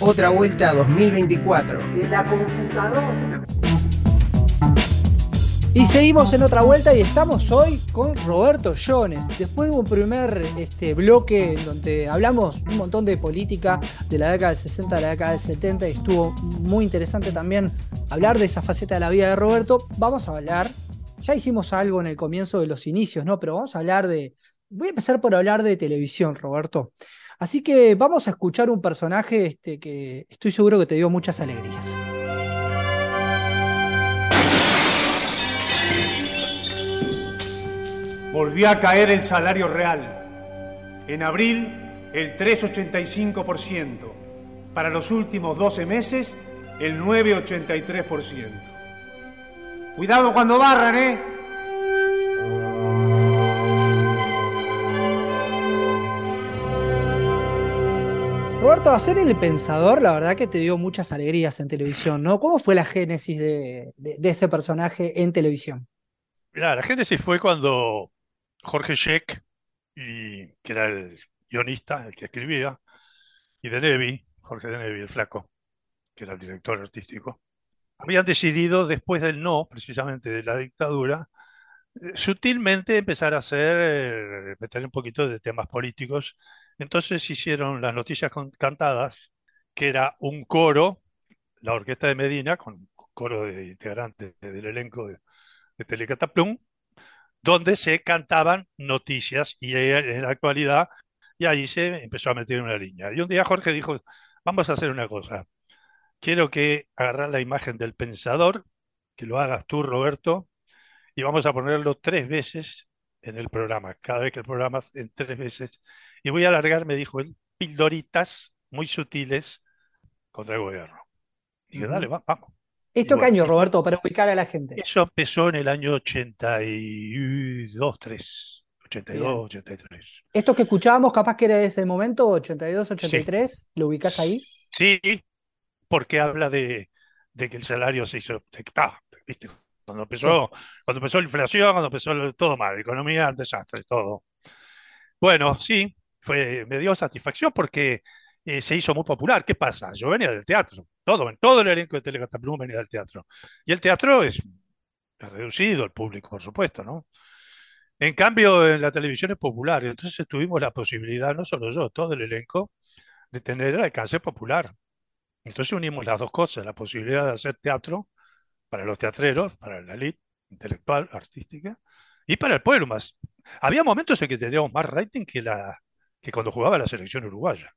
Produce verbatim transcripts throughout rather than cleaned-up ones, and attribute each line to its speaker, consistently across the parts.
Speaker 1: Otra vuelta dos mil veinticuatro.
Speaker 2: De la computadora.
Speaker 3: Y seguimos en otra vuelta y estamos hoy con Roberto Jones. Después de un primer este, bloque en donde hablamos un montón de política de la década del sesenta a la década del setenta y estuvo muy interesante también hablar de esa faceta de la vida de Roberto, vamos a hablar, ya hicimos algo en el comienzo de los inicios, ¿no? Pero vamos a hablar de, voy a empezar por hablar de televisión, Roberto. Así que vamos a escuchar un personaje este, que estoy seguro que te dio muchas alegrías.
Speaker 4: Volvió a caer el salario real. En abril, el tres coma ochenta y cinco por ciento. Para los últimos doce meses, el nueve coma ochenta y tres por ciento. Cuidado cuando barran, ¿eh?
Speaker 3: Roberto, hacer El Pensador, la verdad que te dio muchas alegrías en televisión, ¿no? ¿Cómo fue la génesis de, de, de ese personaje en televisión?
Speaker 5: Mirá, la génesis fue cuando Jorge Scheck, y, que era el guionista, el que escribía, y De Nevi, Jorge De Nevi, el flaco, que era el director artístico, habían decidido, después del no, precisamente de la dictadura, eh, sutilmente empezar a hacer, eh, meter un poquito de temas políticos. Entonces hicieron las noticias con- cantadas, que era un coro, la orquesta de Medina, con coro de integrantes del elenco de, de Telecataplum, donde se cantaban noticias y en la actualidad, y ahí se empezó a meter una línea. Y un día Jorge dijo, vamos a hacer una cosa, quiero que agarrar la imagen del Pensador, que lo hagas tú, Roberto, y vamos a ponerlo tres veces en el programa, cada vez que el programa en tres veces, y voy a alargar, me dijo él, pildoritas muy sutiles contra el gobierno. Y dije, dale,
Speaker 3: Uh-huh.
Speaker 5: va, vamos. Y
Speaker 3: ¿Esto qué
Speaker 5: bueno,
Speaker 3: año,
Speaker 5: y fue,
Speaker 3: Roberto, para ubicar a la gente?
Speaker 5: eso empezó en el año ochenta y dos, tres, ochenta y dos,
Speaker 3: Bien.
Speaker 5: ochenta y tres.
Speaker 3: Esto que escuchábamos, capaz que era de ese momento, ochenta y dos, ochenta y
Speaker 5: Sí,
Speaker 3: tres, ¿lo ubicás ahí?
Speaker 5: sí, porque habla de, de que el salario se hizo, se- ah, ¿viste? Cuando
Speaker 3: Sí.
Speaker 5: empezó, cuando empezó la inflación, cuando empezó lo- todo mal, economía, un desastre, todo. Bueno, sí, fue, me dio satisfacción porque eh, se hizo muy popular. ¿Qué pasa? Yo venía del teatro, todo, todo el elenco de Telecataplum venía del teatro. Y el teatro es reducido, el público, por supuesto, ¿no? En cambio, en la televisión es popular, entonces tuvimos la posibilidad, no solo yo, todo el elenco, de tener el alcance popular. Entonces unimos las dos cosas, la posibilidad de hacer teatro para los teatreros, para la elite intelectual, artística, y para el pueblo más. Había momentos en que teníamos más rating que, la, que cuando jugaba la selección uruguaya.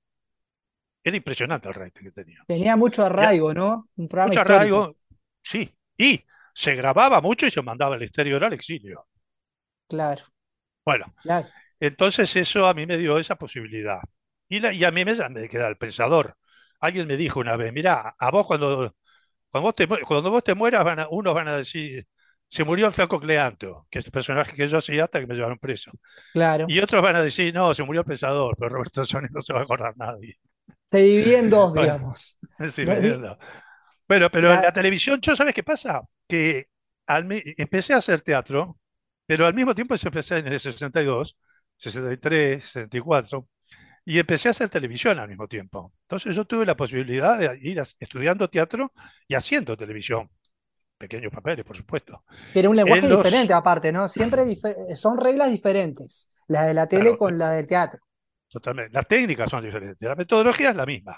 Speaker 5: Era impresionante el rating que teníamos.
Speaker 3: Tenía mucho
Speaker 5: Ya,
Speaker 3: arraigo, ¿no? Un programa
Speaker 5: mucho
Speaker 3: histórico.
Speaker 5: arraigo, sí, y se grababa mucho y se mandaba al exterior al exilio.
Speaker 3: Claro,
Speaker 5: Bueno,
Speaker 3: claro.
Speaker 5: entonces eso a mí me dio esa posibilidad. Y, la, y a mí me, me queda el pensador. Alguien me dijo una vez, mira, a vos cuando, cuando, vos te, mu- cuando vos te mueras, van a- unos van a decir, se murió el flaco Cleanto, que es el personaje que yo hacía hasta que me llevaron preso.
Speaker 3: Claro.
Speaker 5: Y otros van a decir, no, se murió el pensador, pero Roberto Sony no se va a acordar nadie.
Speaker 3: Se dividía en dos,
Speaker 5: Bueno,
Speaker 3: digamos.
Speaker 5: sí, me
Speaker 3: No, di-
Speaker 5: entiendo. Bueno, pero en la
Speaker 3: la-
Speaker 5: televisión, ¿yo sabes qué pasa? Que al mi- empecé a hacer teatro, pero al mismo tiempo se empecé en el sesenta y dos, sesenta y tres, sesenta y cuatro, y empecé a hacer televisión al mismo tiempo. Entonces yo tuve la posibilidad de ir a- estudiando teatro y haciendo televisión, pequeños papeles, por supuesto.
Speaker 3: Era un lenguaje
Speaker 5: En
Speaker 3: diferente
Speaker 5: los,
Speaker 3: aparte, ¿no? Siempre dife- son reglas diferentes, la de la tele
Speaker 5: claro,
Speaker 3: con la del teatro.
Speaker 5: totalmente. Las técnicas son diferentes, la metodología es la misma.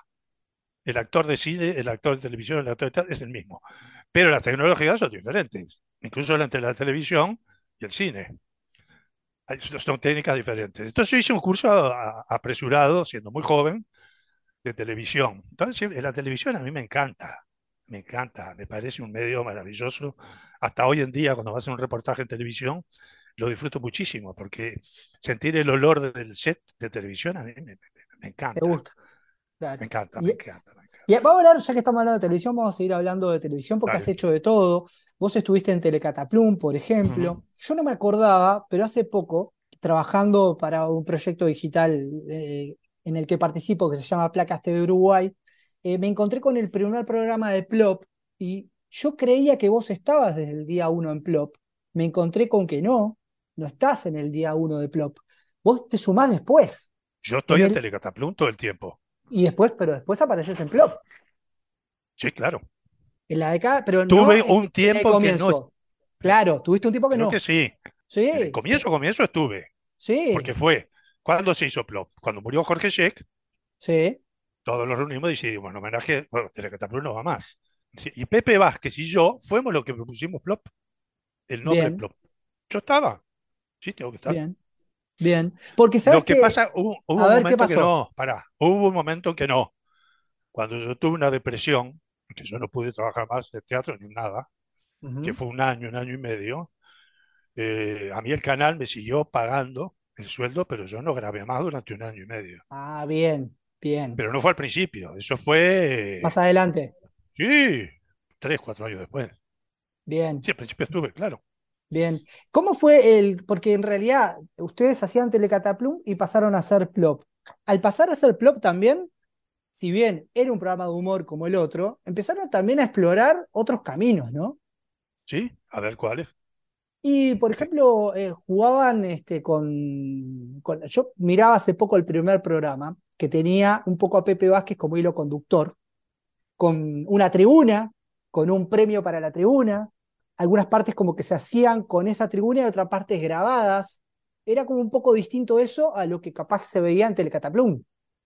Speaker 5: El actor de cine, el actor de televisión, el actor de teatro es el mismo. Pero las tecnologías son diferentes, incluso entre la televisión y el cine. Hay- Son técnicas diferentes. Entonces yo hice un curso a- a- apresurado, siendo muy joven, de televisión. Entonces sí, la televisión a mí me encanta, me encanta, me parece un medio maravilloso. Hasta hoy en día, cuando vas a hacer un reportaje en televisión, lo disfruto muchísimo, porque sentir el olor del set de televisión a mí me, me- me
Speaker 3: ¿Te
Speaker 5: encanta,
Speaker 3: gusta? Claro.
Speaker 5: me encanta, me
Speaker 3: Y,
Speaker 5: encanta, me
Speaker 3: y
Speaker 5: encanta.
Speaker 3: vamos a hablar, ya que estamos hablando de televisión, vamos a seguir hablando de televisión porque has
Speaker 5: Dale.
Speaker 3: hecho de todo. Vos estuviste en Telecataplum, por
Speaker 5: Ujú.
Speaker 3: ejemplo. Yo no me acordaba, pero hace poco, trabajando para un proyecto digital eh, en el que participo, que se llama Placas T V Uruguay, eh, me encontré con el primer programa de Plop y yo creía que vos estabas desde el día uno en Plop. Me encontré con que no, no estás en el día uno de Plop. Vos te sumás después.
Speaker 5: Yo
Speaker 3: En
Speaker 5: estoy en
Speaker 3: el,
Speaker 5: Telecataplum todo el tiempo.
Speaker 3: Y después, pero después apareces en Plop.
Speaker 5: Sí, claro.
Speaker 3: En la década, pero no
Speaker 5: Tuve
Speaker 3: en,
Speaker 5: un
Speaker 3: en el
Speaker 5: tiempo que no,
Speaker 3: comienzo. Claro, tuviste un tiempo que
Speaker 5: creo que
Speaker 3: no.
Speaker 5: sí. En el
Speaker 3: Sí,
Speaker 5: comienzo, comienzo estuve,
Speaker 3: sí,
Speaker 5: porque fue cuando se hizo Plop. Cuando murió Jorge Sheck,
Speaker 3: sí.
Speaker 5: todos los reunimos y decidimos, en homenaje, bueno, Telecataplum no va más. Sí, y Pepe Vázquez y yo fuimos los que propusimos Plop, el nombre
Speaker 3: Bien,
Speaker 5: Plop. Yo estaba, sí, tengo que estar.
Speaker 3: bien, bien. Porque sabes
Speaker 5: Lo que
Speaker 3: que,
Speaker 5: pasa, hubo, hubo
Speaker 3: a
Speaker 5: un
Speaker 3: ver qué
Speaker 5: momento que
Speaker 3: pasó.
Speaker 5: no, pará, hubo un momento que no. Cuando yo tuve una depresión, que yo no pude trabajar más de teatro ni nada, que
Speaker 3: Ujú.
Speaker 5: fue un año, un año y medio, eh, a mí el canal me siguió pagando el sueldo, pero yo no grabé más durante un año y medio.
Speaker 3: Ah, bien, bien.
Speaker 5: Pero no fue al principio, eso fue,
Speaker 3: Más adelante.
Speaker 5: sí, tres, cuatro años después.
Speaker 3: Bien,
Speaker 5: Sí, al principio estuve, claro.
Speaker 3: bien. ¿Cómo fue el...? Porque en realidad ustedes hacían Telecataplum y pasaron a hacer Plop. Al pasar a hacer Plop también, si bien era un programa de humor como el otro, empezaron también a explorar otros caminos, ¿no?
Speaker 5: Sí, a ver cuáles.
Speaker 3: Y, por
Speaker 5: Que-
Speaker 3: ejemplo, eh, jugaban este, con, con- Yo miraba hace poco el primer programa, que tenía un poco a Pepe Vázquez como hilo conductor, con una tribuna, con un premio para la tribuna, algunas partes como que se hacían con esa tribuna y otras partes grabadas. Era como un poco distinto eso a lo que capaz se veía en Telecataplum.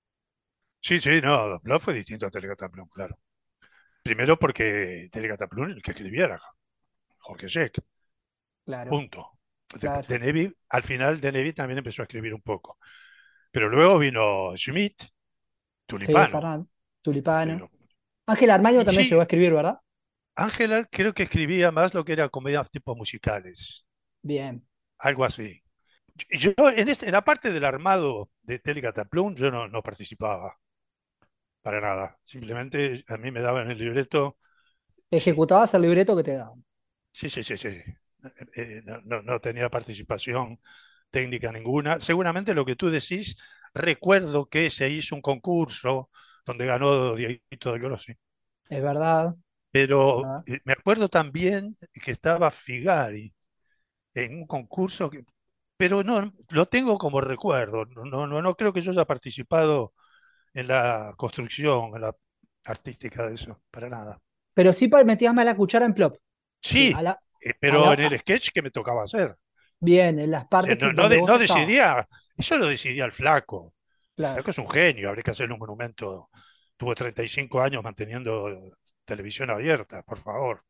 Speaker 5: Sí, sí, no, Blog fue distinto a Telecataplum, claro. Primero porque Telecataplum el que escribía era Jorge Sheck,
Speaker 3: Claro,
Speaker 5: punto. De,
Speaker 3: claro.
Speaker 5: de Nevi, al final de Nevi también empezó a escribir un poco. Pero luego vino Schmidt,
Speaker 3: Sí,
Speaker 5: Tulipano.
Speaker 3: Ferran, Tulipano.
Speaker 5: escribió-
Speaker 3: Ángel Armaño
Speaker 5: Y
Speaker 3: también llegó a
Speaker 5: sí,
Speaker 3: escribir, ¿verdad?
Speaker 5: Ángela creo que escribía más lo que era comedias tipo musicales,
Speaker 3: Bien.
Speaker 5: algo así. Yo en, este, en la parte del armado de Telecataplum yo no, no participaba para nada. Simplemente a mí me daban el libreto. Sí,
Speaker 3: Ejecutabas el libreto que te daban.
Speaker 5: sí, sí, sí, sí. Eh, eh, no, no- no tenía participación técnica ninguna. Seguramente lo que tú decís, recuerdo que se hizo un concurso donde ganó Dieguito de Grossi.
Speaker 3: Es verdad,
Speaker 5: Pero
Speaker 3: ¿verdad?
Speaker 5: eh, me acuerdo también que estaba Figari en un concurso, que- pero no, lo tengo como recuerdo. No, no, no no creo que yo haya participado en la construcción, en la artística de eso, para nada.
Speaker 3: Pero sí pa- metías más la cuchara en plop. Sí,
Speaker 5: Sí,
Speaker 3: a la,
Speaker 5: eh,
Speaker 3: a la,
Speaker 5: pero en el
Speaker 3: a-
Speaker 5: sketch que me tocaba hacer.
Speaker 3: bien, en las
Speaker 5: O sea,
Speaker 3: partes que,
Speaker 5: no, no,
Speaker 3: donde
Speaker 5: de-
Speaker 3: vos
Speaker 5: no
Speaker 3: estabas.
Speaker 5: decidía, eso lo decidía el flaco. El
Speaker 3: Claro.
Speaker 5: flaco es un genio, habría que hacerle un monumento. Tuvo treinta y cinco años manteniendo televisión abierta, por favor.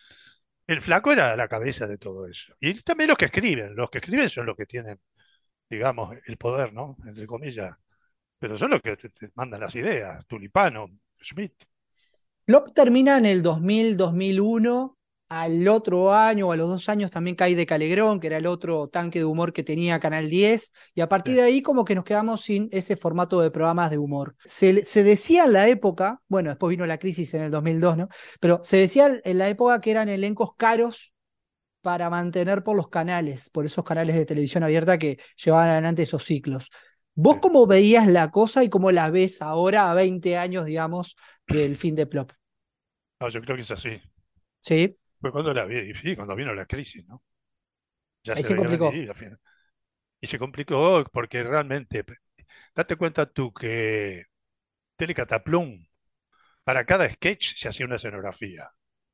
Speaker 5: El flaco era la cabeza de todo eso. Y también los que escriben, los que escriben son los que tienen, digamos, el poder, ¿no? Entre comillas. Pero son los que te, te mandan las ideas. Tulipano, Schmidt.
Speaker 3: Plop termina en el dos mil, dos mil uno. Al otro año o a los dos años también cae de Calegrón, que era el otro tanque de humor que tenía Canal diez. Y a
Speaker 5: Sí.
Speaker 3: partir de ahí como que nos quedamos sin ese formato de programas de humor. Se, se decía en la época, bueno, después vino la crisis en el dos mil dos, ¿no? Pero se decía en la época que eran elencos caros para mantener por los canales, por esos canales de televisión abierta que llevaban adelante esos ciclos. ¿Vos
Speaker 5: Sí.
Speaker 3: cómo veías la cosa y cómo la ves ahora a veinte años, digamos, del fin de Plop?
Speaker 5: No, yo creo que es así.
Speaker 3: Sí,
Speaker 5: Fue cuando la vi, sí, cuando vino la crisis, ¿no? Ya
Speaker 3: ahí
Speaker 5: se
Speaker 3: se
Speaker 5: veía
Speaker 3: complicó.
Speaker 5: venir al final. Y se complicó porque realmente, date cuenta tú que Telecataplum, para cada sketch se hacía una escenografía.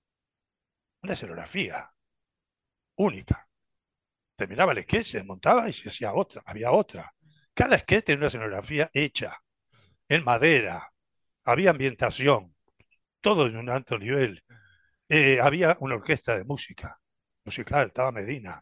Speaker 5: Una escenografía única. Terminaba el sketch, se desmontaba y se hacía otra, había otra. Cada sketch tenía una escenografía hecha, en madera, había ambientación, todo en un alto nivel. Eh, había una orquesta de música, musical, estaba Medina.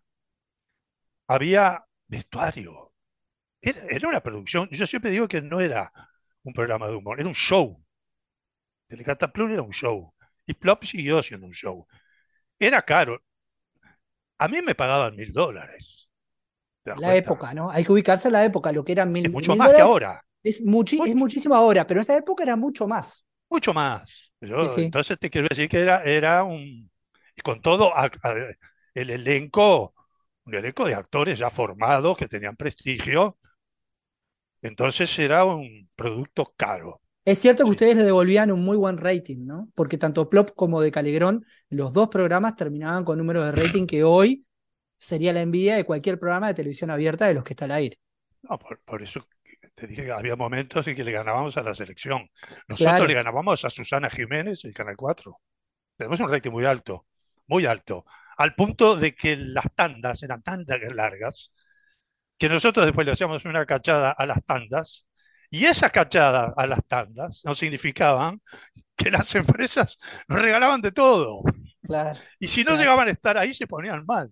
Speaker 5: Había vestuario. Era, era una producción. Yo siempre digo que no era un programa de humor, era un show. Telecataplum era un show. Y Plop siguió siendo un show. Era caro. A mí me pagaban mil dólares. ¿Te das
Speaker 3: La
Speaker 5: cuenta?
Speaker 3: época, ¿no? Hay que ubicarse en la época, lo que eran
Speaker 5: Es
Speaker 3: mil,
Speaker 5: mucho
Speaker 3: mil
Speaker 5: más que
Speaker 3: dólares
Speaker 5: ahora.
Speaker 3: es, muchi- es
Speaker 5: Mucho,
Speaker 3: muchísimo ahora, pero en esa época era mucho más.
Speaker 5: mucho más.
Speaker 3: Sí,
Speaker 5: Yo,
Speaker 3: sí.
Speaker 5: entonces te quiero decir que era, era un. Y con todo, a- a- el elenco, un elenco de actores ya formados que tenían prestigio. Entonces era un producto caro.
Speaker 3: Es cierto que
Speaker 5: Sí.
Speaker 3: ustedes le devolvían un muy buen rating, ¿no? Porque tanto Plop como de Calegrón, los dos programas terminaban con números de rating que hoy sería la envidia de cualquier programa de televisión abierta de los que está al aire.
Speaker 5: No, por, por eso. te dije que había momentos en que le ganábamos a la selección. Nosotros
Speaker 3: Claro.
Speaker 5: le ganábamos a Susana Jiménez, el Canal cuatro. Tenemos un rating muy alto, muy alto, al punto de que las tandas eran tan largas que nosotros después le hacíamos una cachada a las tandas, y esas cachadas a las tandas no significaban que las empresas nos regalaban de todo.
Speaker 3: Claro,
Speaker 5: Y si no
Speaker 3: claro.
Speaker 5: llegaban a estar ahí, se ponían mal.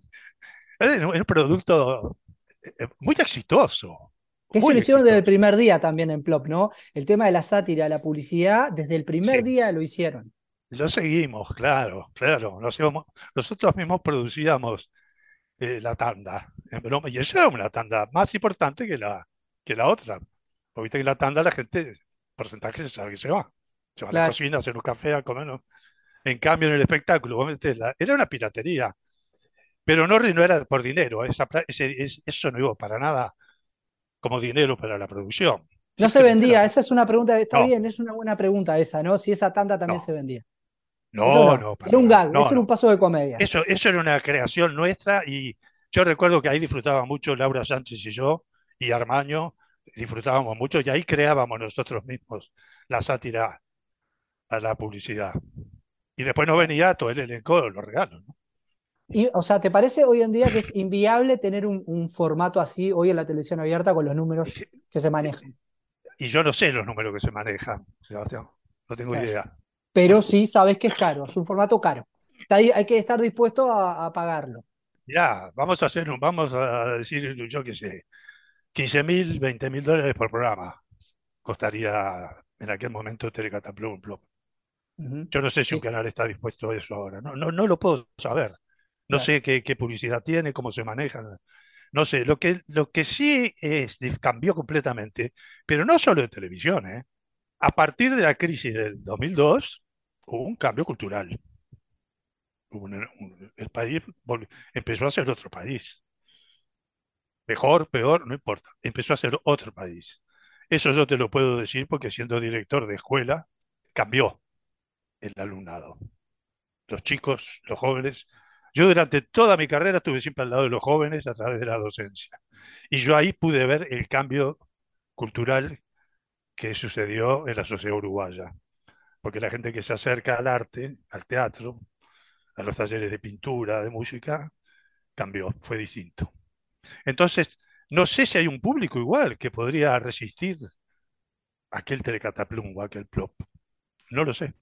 Speaker 5: Es un producto eh, muy exitoso,
Speaker 3: Que eso
Speaker 5: muy
Speaker 3: lo hicieron desde el
Speaker 5: exitoso.
Speaker 3: primer día también en Plop, ¿no? El tema de la sátira, la publicidad, desde el primer
Speaker 5: Sí,
Speaker 3: día lo hicieron.
Speaker 5: lo seguimos, claro, claro. Nos íbamos- nosotros mismos producíamos eh, la tanda, en broma, y eso era una tanda más importante que la, que la otra. Porque viste que la tanda la gente, porcentaje se sabe que se va. Se va a la
Speaker 3: Claro.
Speaker 5: cocina, a hacer un café, a comer, ¿no? En cambio, en el espectáculo, vos metés la- era una piratería, pero no, no era por dinero. Esa pla- ese- es- eso no iba para nada como dinero para la producción.
Speaker 3: No se
Speaker 5: Simplemente era.
Speaker 3: vendía, esa es una pregunta, está
Speaker 5: No,
Speaker 3: bien, es una buena pregunta esa, ¿no? Si esa tanda también se
Speaker 5: no,
Speaker 3: vendía. Eso
Speaker 5: no,
Speaker 3: no,
Speaker 5: no,
Speaker 3: era
Speaker 5: para
Speaker 3: un
Speaker 5: nada.
Speaker 3: gag, eso
Speaker 5: No,
Speaker 3: era un
Speaker 5: no.
Speaker 3: paso de comedia.
Speaker 5: Eso, eso era una creación nuestra y yo recuerdo que ahí disfrutaba mucho Laura Sánchez y yo y Armaño, disfrutábamos mucho y ahí creábamos nosotros mismos la sátira a la publicidad. Y después nos venía todo el elenco, los regalos, ¿no?
Speaker 3: Y, o sea, ¿te parece hoy en día que es inviable tener un, un formato así hoy en la televisión abierta con los números que se manejan?
Speaker 5: Y yo no sé los números que se manejan, Sebastián, no tengo
Speaker 3: Claro.
Speaker 5: idea.
Speaker 3: Pero sí sabes que es caro, es un formato caro. Está ahí- hay que estar dispuesto a, a pagarlo.
Speaker 5: Ya, vamos a hacer un, vamos a decir, yo qué sé, quince mil, veinte mil dólares por programa costaría en aquel momento Telecataplum.
Speaker 3: Ujú.
Speaker 5: Yo no sé si
Speaker 3: Sí,
Speaker 5: un
Speaker 3: sí,
Speaker 5: canal está dispuesto a eso ahora. No, no, no lo puedo saber. No
Speaker 3: claro.
Speaker 5: sé qué, qué publicidad tiene, cómo se maneja. No sé. Lo que, lo que sí es, dif- cambió completamente, pero no solo en televisión, ¿eh? A partir de la crisis del dos mil dos, hubo un cambio cultural. Hubo un- un- el país volvió- empezó a ser otro país. Mejor, peor, no importa. Empezó a ser otro país. Eso yo te lo puedo decir porque siendo director de escuela, cambió el alumnado. Los chicos, los jóvenes. Yo durante toda mi carrera estuve siempre al lado de los jóvenes a través de la docencia. Y yo ahí pude ver el cambio cultural que sucedió en la sociedad uruguaya. Porque la gente que se acerca al arte, al teatro, a los talleres de pintura, de música, cambió, fue distinto. Entonces, no sé si hay un público igual que podría resistir aquel telecataplum o aquel plop. No lo sé.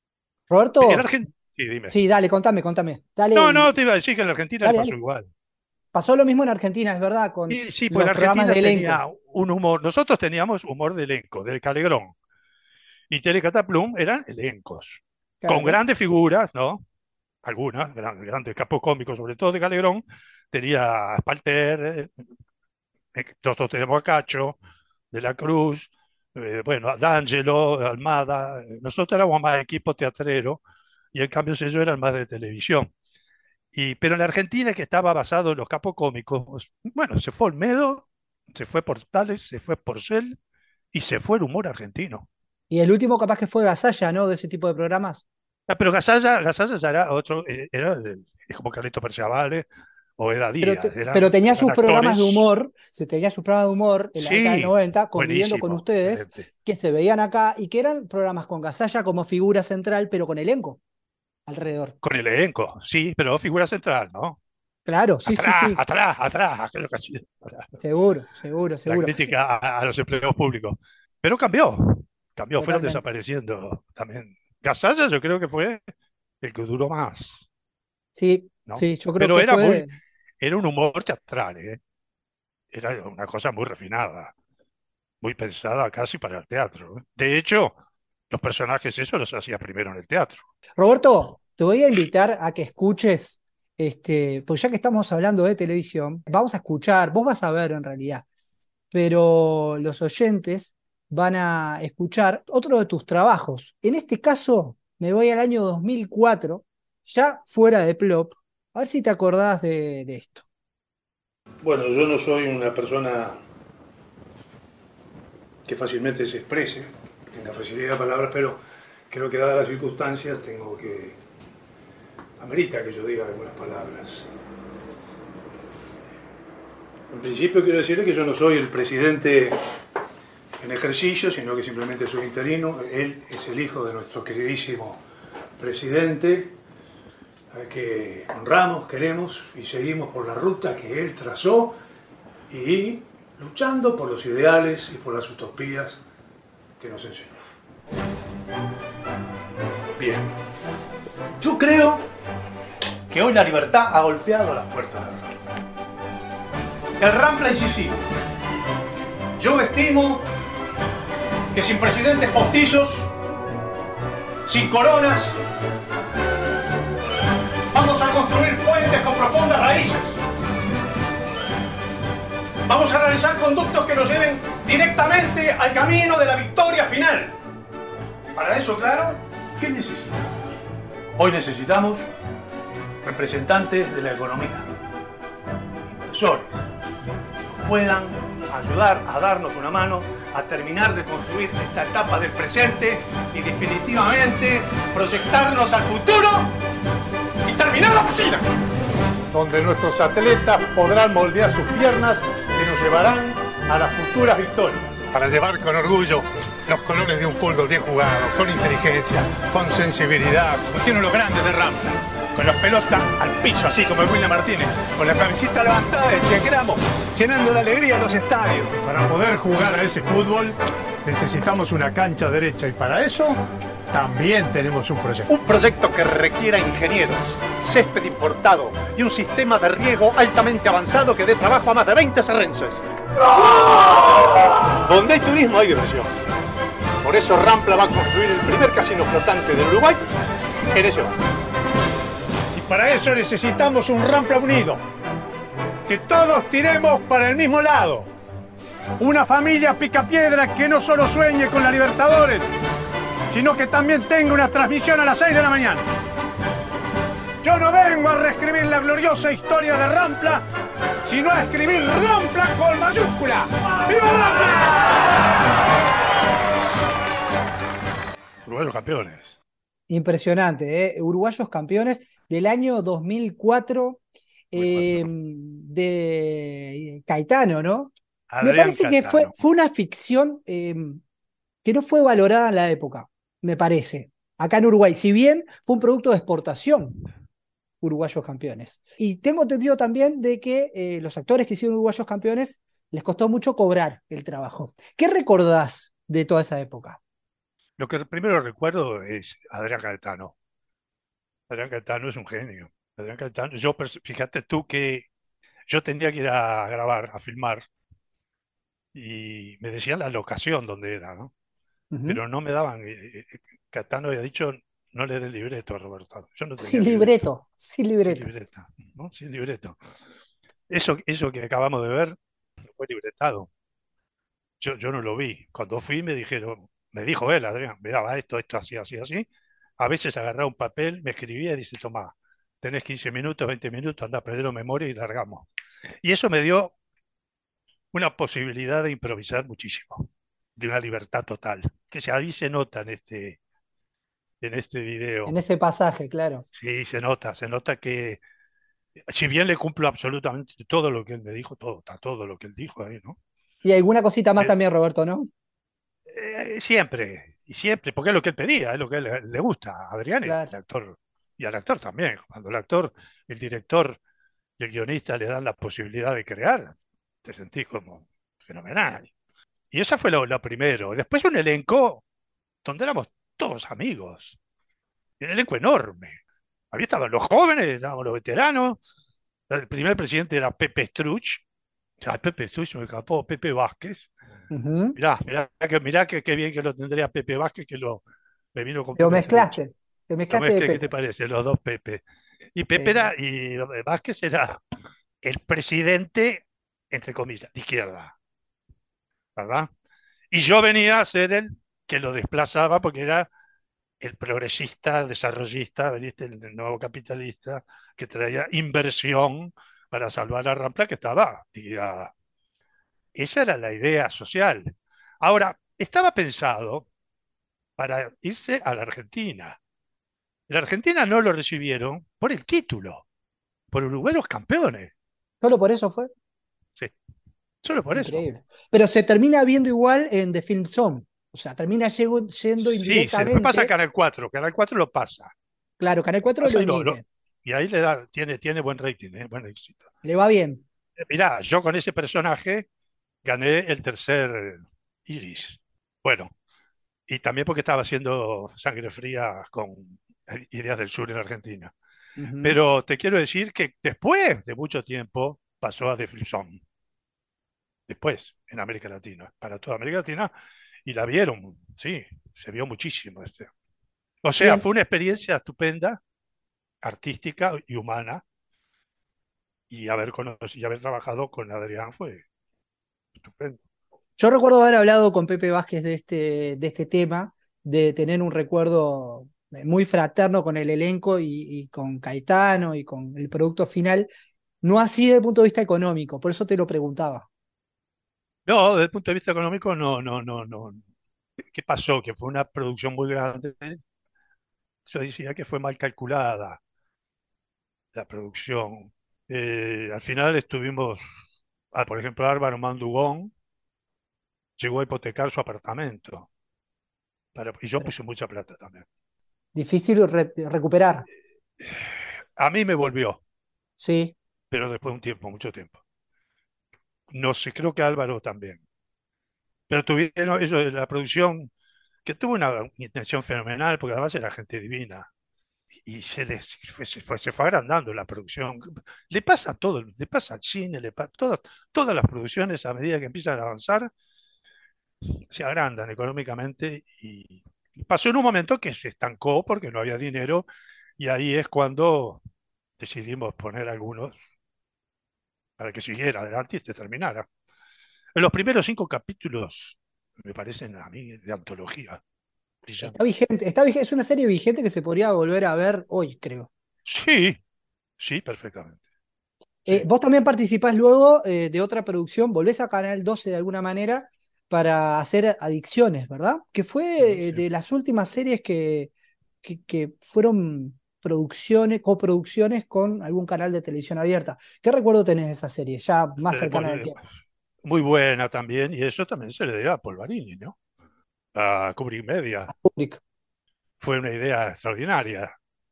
Speaker 5: En
Speaker 3: Roberto,
Speaker 5: Argentina, sí, dime.
Speaker 3: sí, dale, contame, contame. Dale,
Speaker 5: No, no,
Speaker 3: y-
Speaker 5: te iba a decir que en Argentina le
Speaker 3: dale,
Speaker 5: pasó
Speaker 3: dale.
Speaker 5: igual.
Speaker 3: Pasó lo mismo en Argentina, es verdad, con
Speaker 5: Sí, sí, pues
Speaker 3: los
Speaker 5: la
Speaker 3: programas
Speaker 5: Argentina
Speaker 3: de elenco.
Speaker 5: tenía un humor, nosotros teníamos humor de elenco, del Calegrón, y Telecataplum eran elencos, con
Speaker 3: Claro.
Speaker 5: grandes figuras, ¿no? Algunas, gran- grandes capos cómicos, sobre todo de Calegrón, tenía a Spalter, eh, eh, nosotros tenemos a Cacho, de la Cruz, eh, bueno, a D'Angelo, a Almada, eh, nosotros éramos más equipo teatrero, y en cambio ellos eran más de televisión. Y, pero en la Argentina, que estaba basado en los capos cómicos, bueno, se fue Olmedo, se fue Portales, se fue Porcel y se fue el humor argentino.
Speaker 3: Y el último capaz que fue Gasalla, ¿no? De ese tipo de programas.
Speaker 5: Ah, pero Gasalla, Gasalla ya era otro, eh, era de- es como Carlito Perciabale o Eda
Speaker 3: Pero, te-
Speaker 5: Díaz,
Speaker 3: pero
Speaker 5: eran,
Speaker 3: tenía
Speaker 5: eran
Speaker 3: sus programas de
Speaker 5: actores,
Speaker 3: humor, se tenía sus programas de humor en la década del
Speaker 5: sí,
Speaker 3: noventa, conviviendo con
Speaker 5: buenísimo,
Speaker 3: ustedes,
Speaker 5: excelente.
Speaker 3: que se veían acá y que eran programas con Gasalla como figura central, pero con elenco alrededor.
Speaker 5: Con el elenco, sí, pero figura central, ¿no?
Speaker 3: Claro, sí, sí,
Speaker 5: Atrás,
Speaker 3: sí.
Speaker 5: atrás, atrás, aquello que ha sido
Speaker 3: Seguro, seguro,
Speaker 5: la
Speaker 3: seguro.
Speaker 5: crítica a, a los empleados públicos. Pero cambió, cambió, fueron
Speaker 3: Totalmente.
Speaker 5: desapareciendo también. Gasalla yo creo que fue el que duró más,
Speaker 3: Sí,
Speaker 5: ¿no?
Speaker 3: sí, yo creo
Speaker 5: Pero
Speaker 3: que
Speaker 5: era muy,
Speaker 3: fue.
Speaker 5: era un humor teatral, ¿eh? Era una cosa muy refinada, muy pensada casi para el teatro, ¿eh? De hecho, los personajes eso los hacía primero en el teatro.
Speaker 3: Roberto, te voy a invitar a que escuches, este, pues ya que estamos hablando de televisión, vamos a escuchar, vos vas a ver en realidad, pero los oyentes van a escuchar otro de tus trabajos. En este caso, me voy al año dos mil cuatro, ya fuera de Plop, a ver si te acordás de, de esto.
Speaker 5: Bueno, yo no soy una persona que fácilmente se exprese, que tenga facilidad de palabras, pero creo que dadas las circunstancias tengo que... amerita que yo diga algunas palabras. En principio quiero decirle que yo no soy el presidente
Speaker 4: en ejercicio, sino que simplemente soy interino. Él es el hijo de nuestro queridísimo presidente, al que honramos, queremos y seguimos por la ruta que él trazó y luchando por los ideales y por las utopías que nos enseñó. Bien. Yo creo que hoy la libertad ha golpeado las puertas del Rampla. El Rampla incisivo. Yo estimo que sin presidentes postizos, sin coronas, vamos a construir puentes con profundas raíces. Vamos a realizar conductos que nos lleven directamente al camino de la victoria final. Para eso, claro, ¿qué necesitamos? Hoy necesitamos representantes de la economía, inversores, que puedan ayudar a darnos una mano a terminar de construir esta etapa del presente y definitivamente proyectarnos al futuro y terminar la cocina, donde nuestros atletas podrán moldear sus piernas que nos llevarán a las futuras victorias.
Speaker 6: Para llevar con orgullo los colores de un fútbol bien jugado, con inteligencia, con sensibilidad, como tienen los grandes de Rampla, con las pelotas al piso, así como el William Martínez, con la camiseta levantada de cien gramos, llenando de alegría los estadios.
Speaker 4: Para poder jugar a ese fútbol necesitamos una cancha derecha y para eso también tenemos un proyecto.
Speaker 7: Un proyecto que requiera ingenieros, césped importado y un sistema de riego altamente avanzado que dé trabajo a más de veinte serrenses. Donde hay turismo hay diversión. Por eso Rampla va a construir el primer casino flotante del Uruguay en ese barrio.
Speaker 4: Y para eso necesitamos un Rampla unido. Que todos tiremos para el mismo lado. Una familia picapiedra que no solo sueñe con la Libertadores, sino que también tenga una transmisión a las seis de la mañana. Yo no vengo a reescribir la gloriosa historia de Rampla, sino a escribir Rampla con mayúscula. ¡Viva Rampla!
Speaker 5: Uruguayos campeones.
Speaker 3: Impresionante, ¿eh? Uruguayos campeones del año dos mil cuatro, eh, de Caetano, ¿no?
Speaker 5: Adrián
Speaker 3: Me parece que
Speaker 5: Caetano.
Speaker 3: fue, fue una ficción eh, que no fue valorada en la época, me parece, acá en Uruguay. Si bien fue un producto de exportación, Uruguayos campeones. Y tengo entendido también de que eh, los actores que hicieron Uruguayos campeones les costó mucho cobrar el trabajo. ¿Qué recordás de toda esa época?
Speaker 5: Lo que primero recuerdo es Adrián Caetano. Adrián Caetano es un genio. Adrián Caetano, yo, pers- fíjate tú que yo tenía que ir a grabar, a filmar, y me decían la locación donde era, ¿no?
Speaker 3: Ujú.
Speaker 5: Pero no me daban. eh, eh, Caetano había dicho, no le dé libreto a Roberto. Yo no tenía
Speaker 3: Sin libreto, sin
Speaker 5: Sin
Speaker 3: libreto.
Speaker 5: libreto, ¿no? Sin libreto. Eso, eso que acabamos de ver fue libretado. Yo, yo no lo vi. Cuando fui me dijeron, me dijo él, Adrián, mirá, va esto, esto, así, así, así. A veces agarraba un papel, me escribía y dice, tomá, tenés quince minutos, veinte minutos, anda a perder memoria y largamos. Y eso me dio una posibilidad de improvisar muchísimo, de una libertad total, que se, ahí se nota en este, en este video.
Speaker 3: En ese pasaje, claro.
Speaker 5: Sí, se nota, se nota que si bien le cumplo absolutamente todo lo que él me dijo, todo, está todo lo que él dijo ahí, ¿no?
Speaker 3: Y alguna cosita más
Speaker 5: Eh,
Speaker 3: también, Roberto, ¿no?
Speaker 5: eh, siempre, y siempre, porque es lo que él pedía, es lo que a él le, le gusta a Adrián y al
Speaker 3: Claro.
Speaker 5: actor, y al actor también. Cuando el actor, el director y el guionista le dan la posibilidad de crear, te sentís como fenomenal. Y esa fue lo, lo primero. Después un elenco donde éramos todos amigos, y un elenco enorme. Había estaban los jóvenes, estábamos los veteranos. El primer presidente era Pepe Struch. O sea, Pepe Struch me escapó, Pepe Vázquez.
Speaker 3: Ujú.
Speaker 5: Mirá, mirá, que, mirá que, qué bien que lo tendría Pepe Vázquez, que lo, me vino con
Speaker 3: Lo
Speaker 5: Pepe Struch.
Speaker 3: mezclaste, te
Speaker 5: Lo
Speaker 3: mezclaste de
Speaker 5: mezclé, ¿qué te
Speaker 3: Pepe.
Speaker 5: parece? Los dos Pepe. Y
Speaker 3: Sí,
Speaker 5: Pepe
Speaker 3: sí.
Speaker 5: era, y Vázquez era el presidente, entre comillas, de izquierda, ¿verdad? Y yo venía a ser el que lo desplazaba porque era el progresista, desarrollista, ¿viste? El nuevo capitalista que traía inversión para salvar a Rampla que estaba ligada. Esa era la idea social. Ahora, estaba pensado para irse a la Argentina. En la Argentina no lo recibieron por el título, por uruguayos campeones.
Speaker 3: ¿Solo por eso fue?
Speaker 5: Sí, Solo por eso.
Speaker 3: Increíble. Pero se termina viendo igual en The Film Zone. O sea, termina yendo, yendo
Speaker 5: Sí, se, después pasa a
Speaker 3: indirectamente.
Speaker 5: Canal cuatro. Canal cuatro lo pasa.
Speaker 3: Claro, Canal
Speaker 5: Lo
Speaker 3: cuatro lo
Speaker 5: pasa y, lo,
Speaker 3: emite.
Speaker 5: lo- y ahí le da, tiene, tiene buen rating, ¿eh? Buen éxito.
Speaker 3: Le va bien.
Speaker 5: Eh, Mirá, yo con ese personaje gané el tercer Iris. Bueno, y también porque estaba haciendo Sangre Fría con Ideas del Sur en Argentina.
Speaker 3: Ujú.
Speaker 5: Pero te quiero decir que después de mucho tiempo pasó a The Flipson. Después, en América Latina, para toda América Latina, y la vieron, sí, se vio muchísimo. Este. O sea,
Speaker 3: Bien,
Speaker 5: fue una experiencia estupenda, artística y humana, y haber conocido, y haber trabajado con Adrián fue estupendo.
Speaker 3: yo recuerdo haber hablado con Pepe Vázquez de este, de este tema, de tener un recuerdo eh, muy fraterno con el elenco y, y con Caetano y con el producto final, no así desde el punto de vista económico, por eso te lo preguntaba.
Speaker 5: No, desde el punto de vista económico, no, no, no, no. ¿Qué pasó? Que fue una producción muy grande. Yo decía que fue mal calculada la producción. Eh, al final estuvimos, ah, por ejemplo, Álvaro Mandugón llegó a hipotecar su apartamento. Para- y yo
Speaker 3: Pero
Speaker 5: puse mucha plata también.
Speaker 3: difícil re- recuperar,
Speaker 5: A mí me volvió,
Speaker 3: sí.
Speaker 5: pero después de un tiempo, mucho tiempo. No sé, creo que Álvaro también. Pero tuvieron eso de la producción, que tuvo una intención fenomenal, porque además era gente divina. Y se les fue, se fue, se fue agrandando la producción. Le pasa a todo, le pasa al cine, le pasa, todas, todas las producciones a medida que empiezan a avanzar, se agrandan económicamente y, y pasó en un momento que se estancó porque no había dinero y ahí es cuando decidimos poner algunos para que siguiera adelante y se terminara. En los primeros cinco capítulos me parecen a mí de antología,
Speaker 3: Está
Speaker 5: brillantes.
Speaker 3: vigente, está vigente, es una serie vigente que se podría volver a ver hoy, creo.
Speaker 5: Sí, sí, perfectamente.
Speaker 3: Eh,
Speaker 5: Sí,
Speaker 3: vos también participás luego eh, de otra producción, volvés a Canal doce de alguna manera para hacer Adicciones, ¿verdad? Que
Speaker 5: ujú,
Speaker 3: fue eh,
Speaker 5: sí.
Speaker 3: de las últimas series que, que, que fueron producciones, coproducciones con algún canal de televisión abierta. ¿Qué recuerdo tenés de esa serie, ya más
Speaker 5: Eh,
Speaker 3: cercana
Speaker 5: pues,
Speaker 3: del
Speaker 5: eh,
Speaker 3: tiempo?
Speaker 5: muy buena también, y eso también se le debe a Polvarini, ¿no? A Kubrick Media.
Speaker 3: Kubrick.
Speaker 5: Fue una idea extraordinaria.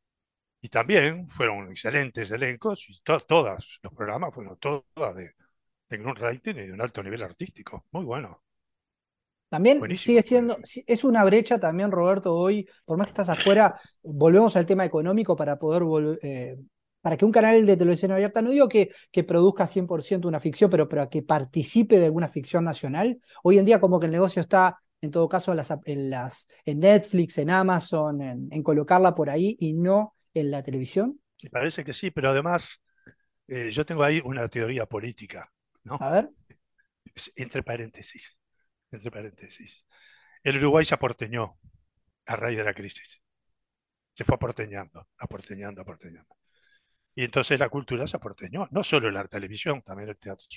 Speaker 5: Y también fueron excelentes elencos y to- todas los programas fueron todas de, de un rating y de un alto nivel artístico. Muy bueno.
Speaker 3: También sigue
Speaker 5: Buenísimo fue,
Speaker 3: siendo,
Speaker 5: sí.
Speaker 3: sí, es una brecha también, Roberto, hoy, por más que estás afuera, volvemos al tema económico para poder volver, eh, para que un canal de televisión abierta, no digo que, que produzca cien por ciento una ficción, pero para que participe de alguna ficción nacional. Hoy en día como que el negocio está, en todo caso, en, las, en, las, en Netflix, en Amazon, en, en colocarla por ahí y no en la televisión.
Speaker 5: Me parece que sí, pero además eh, yo tengo ahí una teoría política, ¿no?
Speaker 3: A ver,
Speaker 5: Es- Entre paréntesis, entre paréntesis. El Uruguay se aporteñó a raíz de la crisis. Se fue aporteñando, aporteñando, aporteñando. Y entonces la cultura se aporteñó, no solo la televisión, también el teatro.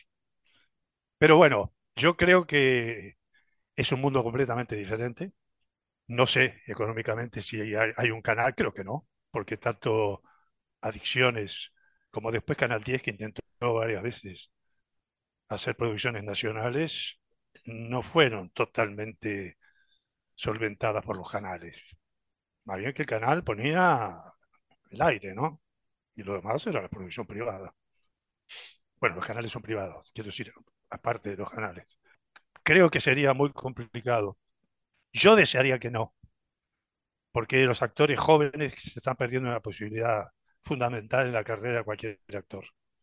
Speaker 5: Pero bueno, yo creo que es un mundo completamente diferente. No sé económicamente si hay, hay un canal, creo que no, porque tanto Adicciones como después Canal diez, que intentó varias veces hacer producciones nacionales, no fueron totalmente solventadas por los canales. Más bien que el canal ponía el aire, ¿no? Y lo demás era la producción privada. Bueno, los canales son privados, quiero decir, aparte de los canales. Creo que sería muy complicado. Yo desearía que no, porque los actores jóvenes se están perdiendo una posibilidad fundamental en la carrera de cualquier actor,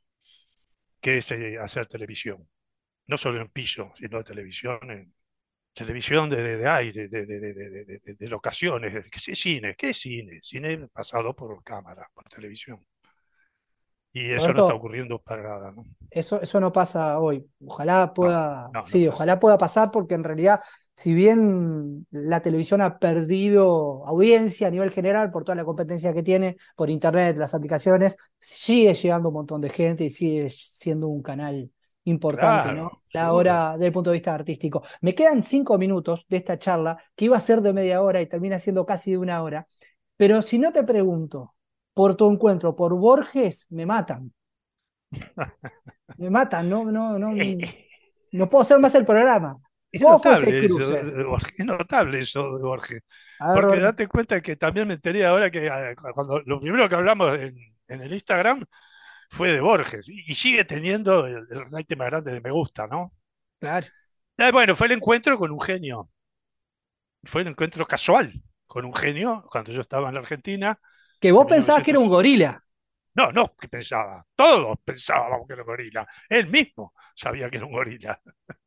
Speaker 5: que es eh, hacer televisión. No solo en piso, sino en televisión, en televisión de, de- de aire, de, de, de, de, de- de- de locaciones. ¿Qué es cine? ¿Qué es cine? Cine pasado por cámara, por televisión. Y eso no está
Speaker 3: Roberto,
Speaker 5: ocurriendo para nada, ¿no?
Speaker 3: Eso, eso no pasa hoy. Ojalá
Speaker 5: No,
Speaker 3: pueda,
Speaker 5: no, no
Speaker 3: sí,
Speaker 5: pasa.
Speaker 3: ojalá pueda pasar porque en realidad, si bien la televisión ha perdido audiencia a nivel general por toda la competencia que tiene, por internet, las aplicaciones, sigue llegando un montón de gente y sigue siendo un canal importante, ¿no?
Speaker 5: Claro,
Speaker 3: La
Speaker 5: seguro.
Speaker 3: hora desde el punto de vista artístico. Me quedan cinco minutos de esta charla que iba a ser de media hora y termina siendo casi de una hora. Pero si no te pregunto por tu encuentro por Borges, me matan. Me matan, no, no, no. no puedo hacer más el programa.
Speaker 5: Es
Speaker 3: ¿Cómo fue ese
Speaker 5: notable eso
Speaker 3: cruce?
Speaker 5: de Borges, es notable eso de Borges.
Speaker 3: A ver,
Speaker 5: Porque
Speaker 3: Roberto.
Speaker 5: date cuenta que también me enteré ahora que eh, cuando lo primero que hablamos en, en el Instagram fue de Borges y, y sigue teniendo el, el rating más grande de me gusta, ¿no?
Speaker 3: Claro.
Speaker 5: Eh, bueno, fue el encuentro con un genio, fue el encuentro casual con un genio cuando yo estaba en la Argentina
Speaker 3: Que
Speaker 5: en
Speaker 3: vos pensabas que era un
Speaker 5: mil novecientos.
Speaker 3: gorila.
Speaker 5: No, no, que pensaba, todos pensábamos que era un gorila, él mismo sabía que era un gorila.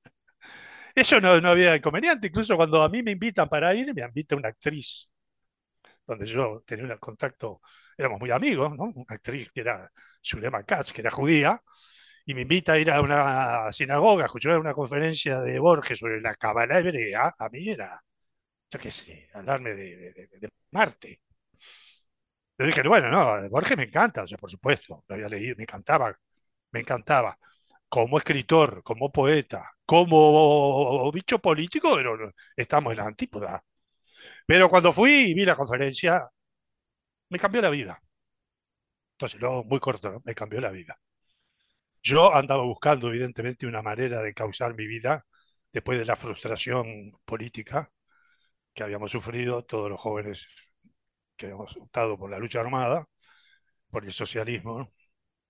Speaker 5: Eso no, no había inconveniente, incluso cuando a mí me invitan para ir, me invita una actriz donde yo tenía un contacto, éramos muy amigos, ¿no? Una actriz que era Zulema Katz, que era judía, y me invita a ir a una sinagoga a escuchar una conferencia de Borges sobre la Kabbalah hebrea. A mí era, yo qué sé, hablarme de, de, de, de Marte. Yo dije, bueno, no, Borges me encanta, o sea, por supuesto, lo había leído, me encantaba, me encantaba. Como escritor, como poeta, como bicho político, pero estamos en la antípoda. Pero cuando fui y vi la conferencia, me cambió la vida. Entonces, luego, muy corto, ¿no? Me cambió la vida. Yo andaba buscando, evidentemente, una manera de causar mi vida después de la frustración política que habíamos sufrido todos los jóvenes que habíamos optado por la lucha armada, por el socialismo, ¿no?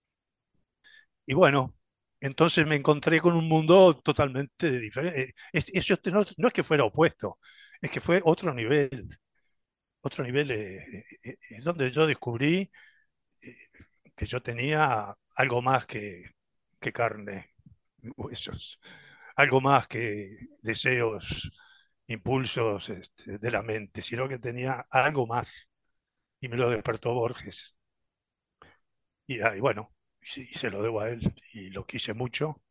Speaker 5: Y bueno, entonces me encontré con un mundo totalmente diferente. Es, eso no, no es que fuera opuesto, es que fue otro nivel. Otro nivel eh, eh, es donde yo descubrí eh, que yo tenía algo más que, que carne, huesos, algo más que deseos, impulsos este, de la mente, sino que tenía algo más y me lo despertó Borges. Y, ah, y bueno, sí, se lo debo a él y lo quise mucho,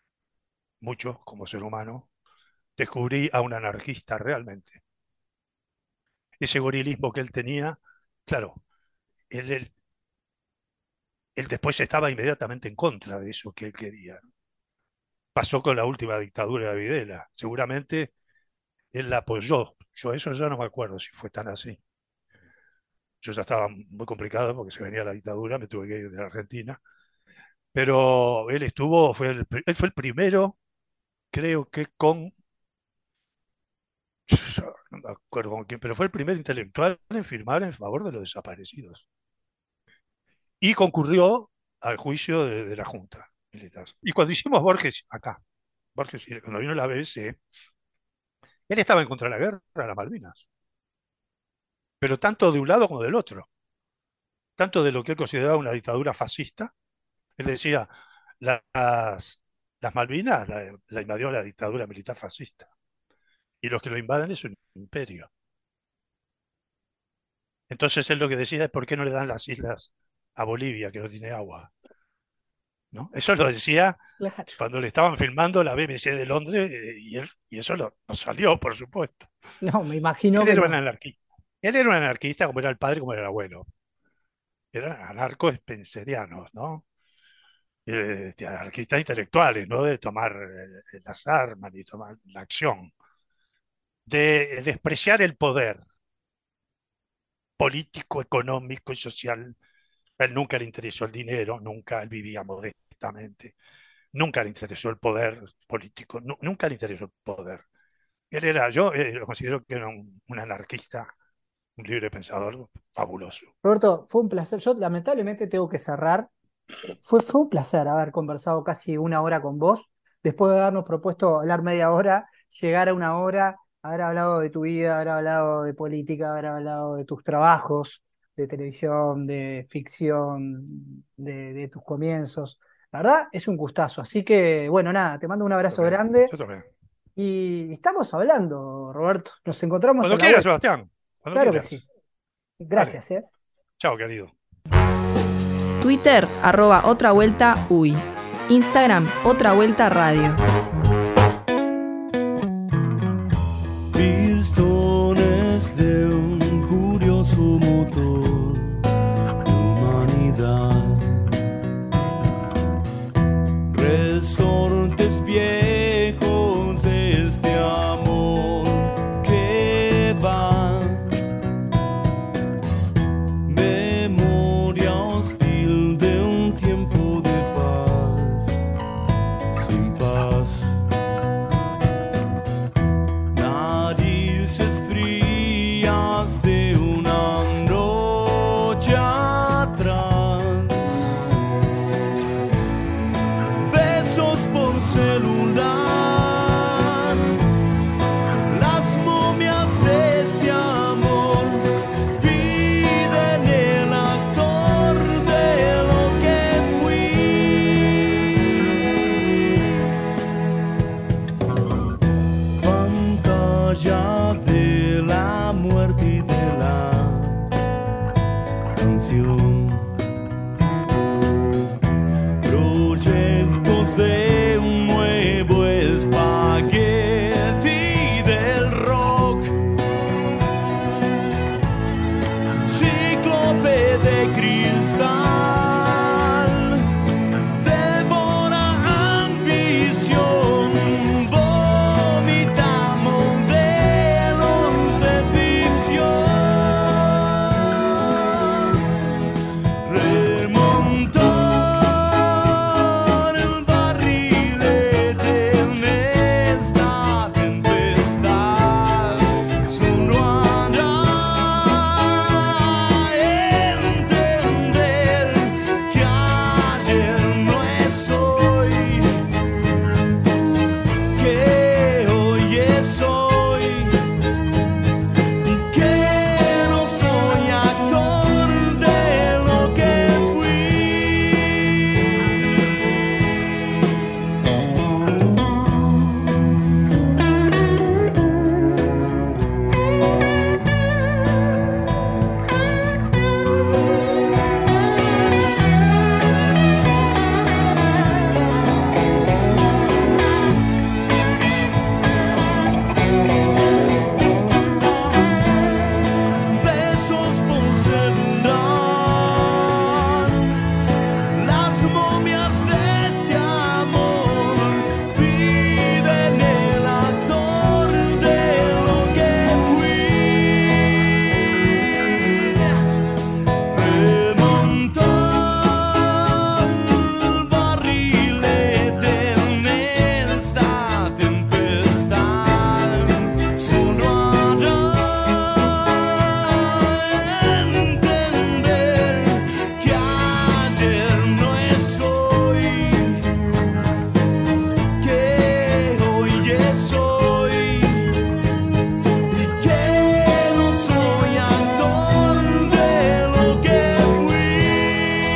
Speaker 5: mucho como ser humano. Descubrí a un anarquista realmente. Ese gorilismo que él tenía, claro, él, él, él después estaba inmediatamente en contra de eso que él quería. Pasó con la última dictadura de Videla. Seguramente él la apoyó. Yo eso ya no me acuerdo si fue tan así. Yo ya estaba muy complicado porque se venía la dictadura, me tuve que ir de la Argentina. Pero él estuvo, fue el, él fue el primero, creo que con, no me acuerdo con quién, pero fue el primer intelectual en firmar en favor de los desaparecidos. Y concurrió al juicio de, de la Junta Militar. Y cuando hicimos Borges acá, Borges, cuando vino la B B C, él estaba en contra de la guerra de las Malvinas, pero tanto de un lado como del otro, tanto de lo que él consideraba una dictadura fascista. Él decía, las, las Malvinas la, la invadió la dictadura militar fascista, y los que lo invaden es un imperio. Entonces él lo que decía es, ¿por qué no le dan las islas a Bolivia, que no tiene agua? ¿No? Eso lo decía
Speaker 3: Claro.
Speaker 5: cuando le estaban filmando la B B C de Londres, eh, y, él, y eso lo, no salió, por supuesto.
Speaker 3: No, me imagino
Speaker 5: Él
Speaker 3: que
Speaker 5: era un
Speaker 3: no.
Speaker 5: anarquista. Él era un anarquista como era el padre, como era el abuelo. Eran anarcos spencerianos, ¿no? Eh, anarquistas intelectuales, no de tomar eh, las armas ni tomar la acción, de despreciar el poder político, económico y social. A él nunca le interesó el dinero, nunca él vivía modestamente, nunca le interesó el poder político, nu- nunca le interesó el poder. Él era, yo eh, lo considero que era un, un anarquista, un libre pensador fabuloso.
Speaker 3: Roberto, fue un placer. Yo lamentablemente tengo que cerrar. Eh, Fue, fue un placer haber conversado casi una hora con vos. Después de habernos propuesto hablar media hora, llegar a una hora, haber hablado de tu vida, haber hablado de política, haber hablado de tus trabajos, de televisión, de ficción, de, de tus comienzos. La verdad, es un gustazo. Así que, bueno, nada, te mando un
Speaker 5: Yo
Speaker 3: abrazo
Speaker 5: también,
Speaker 3: grande
Speaker 5: yo también.
Speaker 3: y estamos hablando, Roberto. Nos encontramos
Speaker 5: Cuando
Speaker 3: en la
Speaker 5: quieras,
Speaker 3: vuelta.
Speaker 5: Sebastián, cuando
Speaker 3: Claro que
Speaker 5: quieras.
Speaker 3: sí.
Speaker 5: Dale,
Speaker 3: Gracias, ¿eh?
Speaker 5: chao, querido.
Speaker 8: Twitter, arroba otra vuelta uy. Instagram, otra vuelta radio.
Speaker 9: Pistones de un curioso motor de humanidad, resortes viejos de este amor que va, memoria hostil de un tiempo de paz, sin paz. de cristal, devora ambición, vomitamos modelos de ficción, remontar el barrilete en esta tempestad, solo hará entender que ayer no es hoy, que hoy es hoy, que no soy actor de lo que fui. Besos por celular, las momias de este amor piden el actor de lo que fui. Remontar el barrilete en esta tempestad, solo hará entender que ayer no es hoy, que hoy es hoy, y que no soy actor de lo que fui.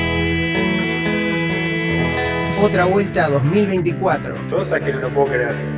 Speaker 1: Otra Vuelta dos mil veinticuatro.
Speaker 7: Cosa que no lo puedo creer.